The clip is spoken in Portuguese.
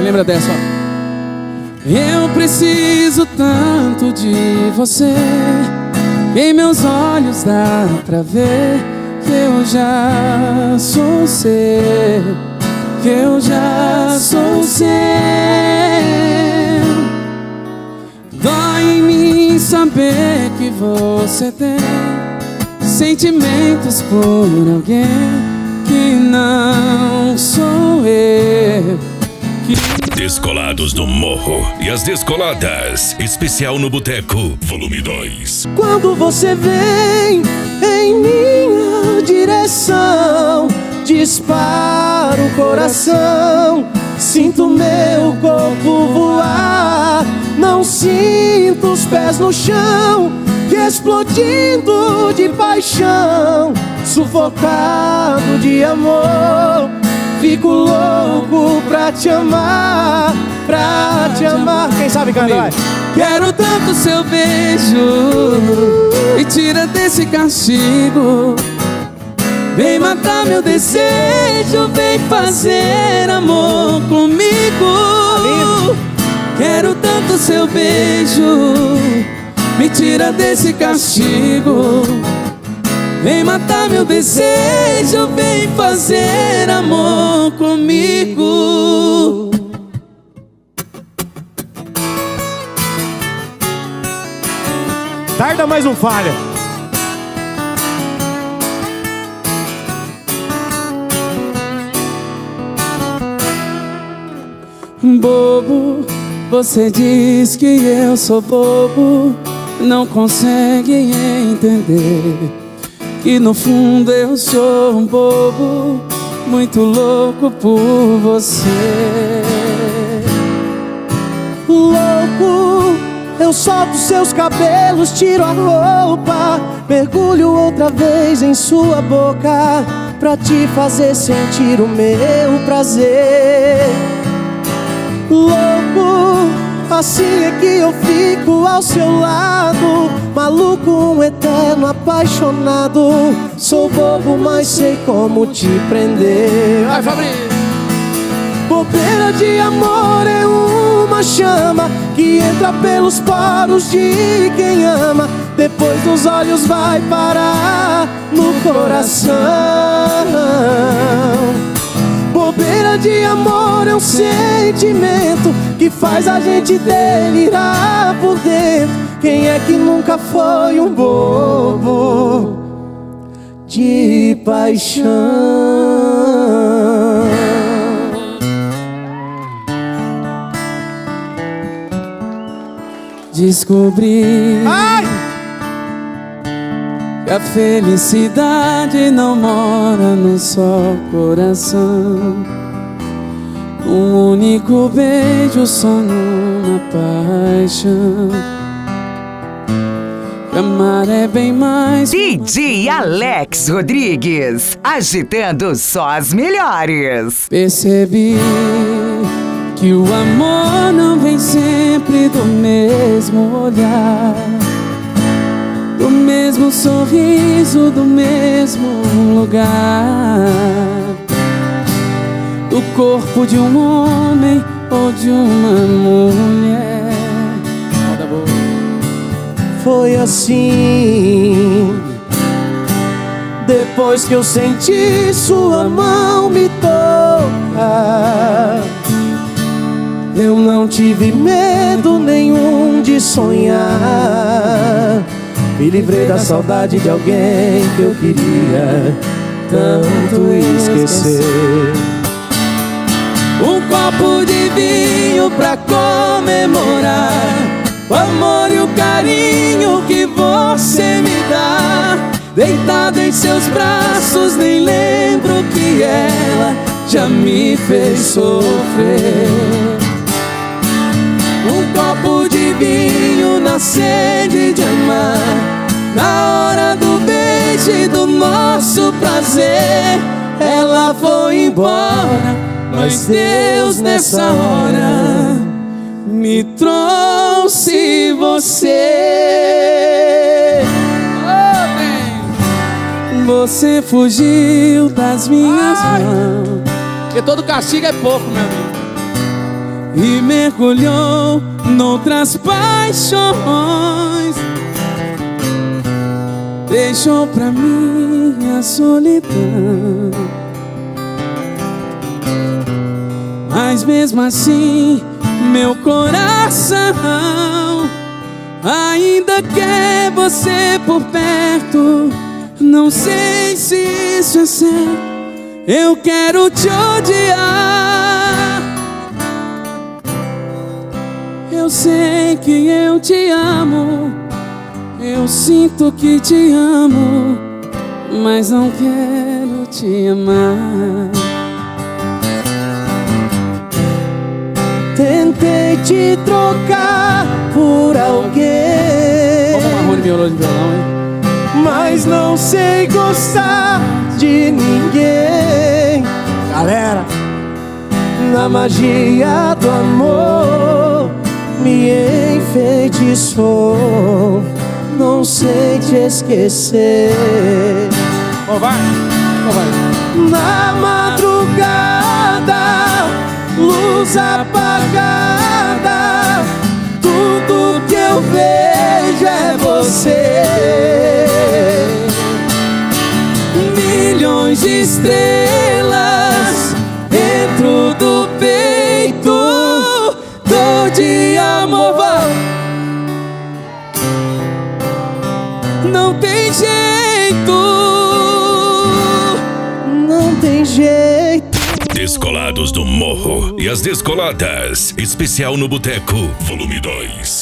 lembra dessa, ó. Eu preciso tanto de você, em meus olhos dá pra ver que eu já sou seu, que eu já sou seu. Dói em mim saber que você tem sentimentos por alguém que não sou eu. Descolados do Morro e as Descoladas, especial no Boteco, volume 2. Quando você vem em minha direção, dispara o coração, sinto meu corpo voar, não sinto os pés no chão, que explodindo de paixão, sufocado de amor, fico louco pra te amar, pra te amar. Quem sabe cantar? Quero tanto seu beijo, me tira desse castigo. Vem matar meu desejo, vem fazer amor comigo. Quero tanto seu beijo, me tira desse castigo. Vem matar meu desejo, vem fazer amor comigo. Tarda mais um falha. Bobo, você diz que eu sou bobo, não consegue entender que no fundo eu sou um bobo, muito louco por você. Louco, eu solto seus cabelos, tiro a roupa, mergulho outra vez em sua boca, pra te fazer sentir o meu prazer. Louco, assim é que eu fico ao seu lado, maluco, um eterno apaixonado. Sou bobo, mas sei como te prender. Vai, Fabrício! Bobeira de amor é uma chama que entra pelos poros de quem ama, depois dos olhos vai parar no coração. Bobeira de amor é um sentimento que faz a gente delirar por dentro. Quem é que nunca foi um bobo de paixão? Descobri que a felicidade não mora num só coração, um único beijo, só numa paixão. Amar é bem mais. DJ Alex Rodrigues, agitando só as melhores. Percebi que o amor não vem sempre do mesmo olhar, do mesmo sorriso, do mesmo lugar, do corpo de um homem ou de uma mulher. Foi assim, depois que eu senti sua mão me tocar, eu não tive medo nenhum de sonhar. Me livrei da saudade de alguém que eu queria tanto esquecer. Um copo de vinho pra comemorar o amor e o carinho que você me dá. Deitado em seus braços, nem lembro que ela já me fez sofrer. Um copo de vinho na sede de amar, na hora do beijo e do nosso prazer. Ela foi embora, mas Deus nessa hora me trouxe você. Você fugiu das minhas mãos, porque todo castigo é pouco, meu amigo. e mergulhou noutras paixões. Deixou pra mim a solidão, mas mesmo assim meu coração ainda quer você por perto. Não sei se isso é certo, eu quero te odiar. Eu sei que eu te amo, eu sinto que te amo, mas não quero te amar. Tentei te trocar por alguém, Vamos uma Rony Miolo de violão, hein? mas não sei gostar de ninguém. Galera, na magia do amor me enfeitiçou. Não sei te esquecer. Vai. Na madrugada, luz apagada, tudo que eu vejo é você. Milhões de estrelas dentro do peito, dor de amor. Não tem jeito, não tem jeito. Descolados do Morro e as Descoladas. Especial no Boteco, volume 2.